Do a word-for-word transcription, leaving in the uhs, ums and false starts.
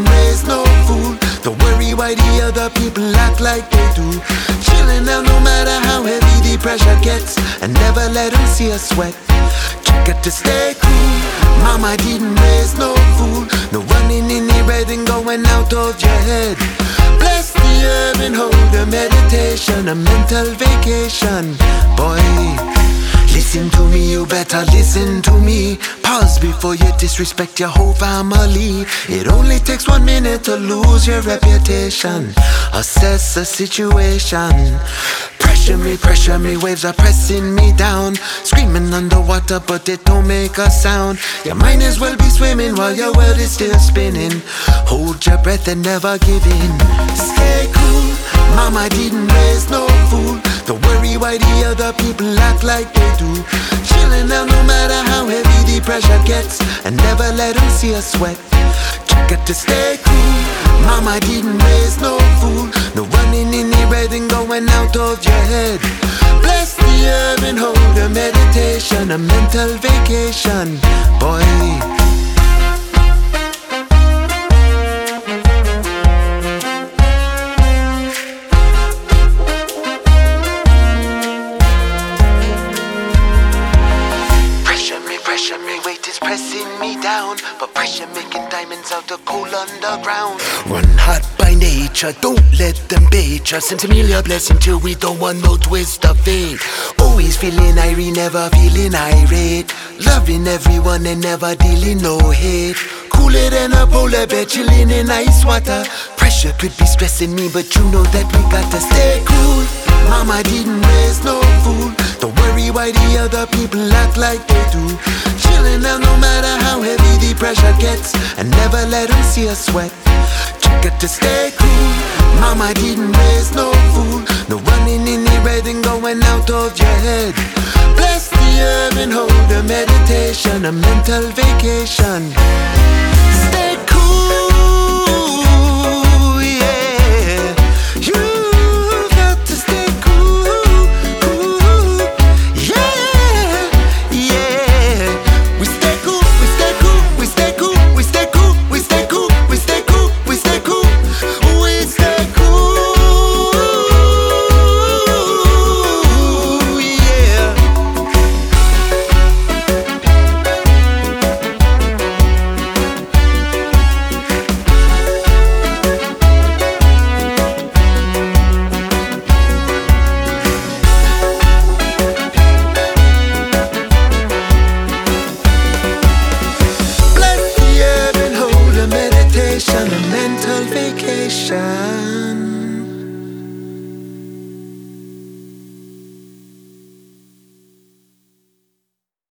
didn't raise no fool. Don't worry why the other people act like they do. Chillin' out no matter how heavy the pressure gets, and never let them see us sweat. You got to stay cool. Mama didn't raise no fool. No running in the red and going out of your head. Bless the herb and hold a meditation, a mental vacation. Boy, listen to me, you better listen to me. Pause before you disrespect your whole family. It only takes one minute to lose your reputation. Assess the situation. Pressure me, pressure me, waves are pressing me down. Screaming underwater but it don't make a sound. You might as well be swimming while your world is still spinning. Hold your breath and never give in. Stay cool, mama didn't raise no fool. Don't worry why the other people act like they do. Chillin' out no matter how heavy the pressure gets, and never let them see us sweat. You got to stay cool. Mama didn't raise no fool. No running in the red and going out of your head. Bless the herb and hold a meditation, a mental vacation. Boy, pressure me, weight is pressing me down. But pressure making diamonds out of coal underground. Run hot by nature, don't let them bait you. Send me your blessing till we don't want no twist of fate. Always feeling irie, never feeling irate. Loving everyone and never dealing no hate. Cooler than a polar bear, chilling in ice water. Pressure could be stressing me, but you know that we got to stay cool. Mama didn't raise no fool. Don't worry why the other people act like they do. Chillin' out no matter how heavy the pressure gets, and never let them see us sweat. You got to stay cool. Mama didn't raise no fool. No running in the red and going out of your head. Bless the herb and hold a meditation, a mental vacation. Stay cool, yeah. You a mental vacation.